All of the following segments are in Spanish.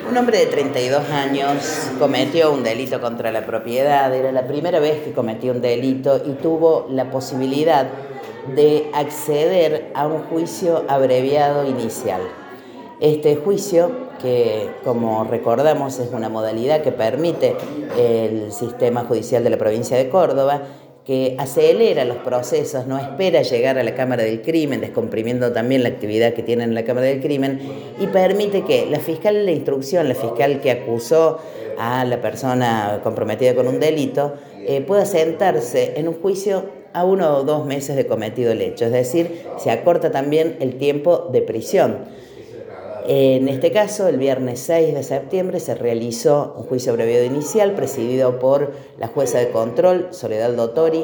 Un hombre de 32 años cometió un delito contra la propiedad. Era la primera vez que cometía un delito y tuvo la posibilidad de acceder a un juicio abreviado inicial. Este juicio, que como recordamos es una modalidad que permite el sistema judicial de la provincia de Córdoba, que acelera los procesos, no espera llegar a la Cámara del Crimen, descomprimiendo también la actividad que tienen en la Cámara del Crimen, y permite que la fiscal de la instrucción, la fiscal que acusó a la persona comprometida con un delito, pueda sentarse en un juicio a 1 o 2 meses de cometido el hecho, es decir, se acorta también el tiempo de prisión. En este caso, el viernes 6 de septiembre se realizó un juicio abreviado inicial presidido por la jueza de control, Soledad Dottori,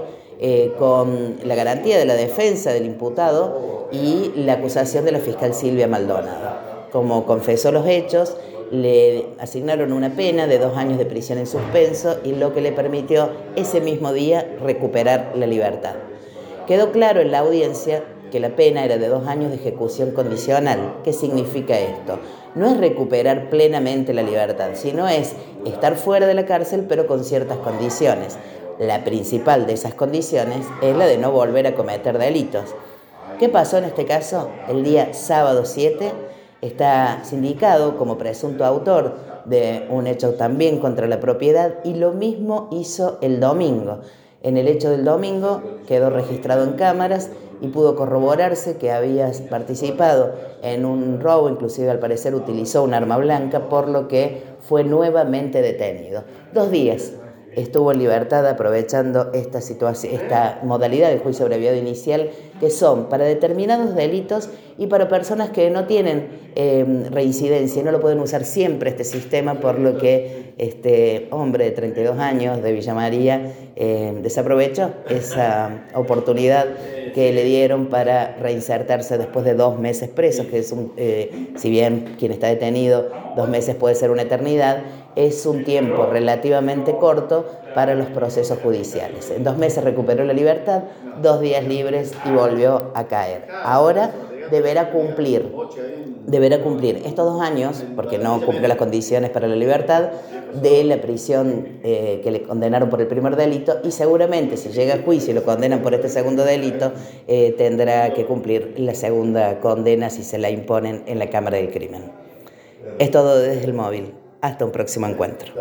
con la garantía de la defensa del imputado y la acusación de la fiscal Silvia Maldonado. Como confesó los hechos, le asignaron una pena de 2 años de prisión en suspenso y lo que le permitió ese mismo día recuperar la libertad. Quedó claro en la audiencia que la pena era de 2 años de ejecución condicional. ¿Qué significa esto? No es recuperar plenamente la libertad, sino es estar fuera de la cárcel pero con ciertas condiciones. La principal de esas condiciones es la de no volver a cometer delitos. ¿Qué pasó en este caso? El día sábado 7 está sindicado como presunto autor de un hecho también contra la propiedad y lo mismo hizo el domingo. En el hecho del domingo quedó registrado en cámaras y pudo corroborarse que había participado en un robo, inclusive al parecer utilizó un arma blanca, por lo que fue nuevamente detenido. 2 días estuvo en libertad aprovechando esta modalidad de juicio abreviado inicial, que son para determinados delitos y para personas que no tienen reincidencia, no lo pueden usar siempre este sistema, por lo que este hombre de 32 años de Villa María desaprovechó esa oportunidad que le dieron para reinsertarse después de 2 meses presos, que es si bien quien está detenido 2 meses puede ser una eternidad, es un tiempo relativamente corto para los procesos judiciales. En 2 meses recuperó la libertad, 2 días libres y volvió a caer. Ahora deberá cumplir estos 2 años, porque no cumplió las condiciones para la libertad, de la prisión que le condenaron por el primer delito, y seguramente si llega a juicio y lo condenan por este segundo delito, tendrá que cumplir la segunda condena si se la imponen en la Cámara del Crimen. Es todo desde el móvil. Hasta un próximo encuentro.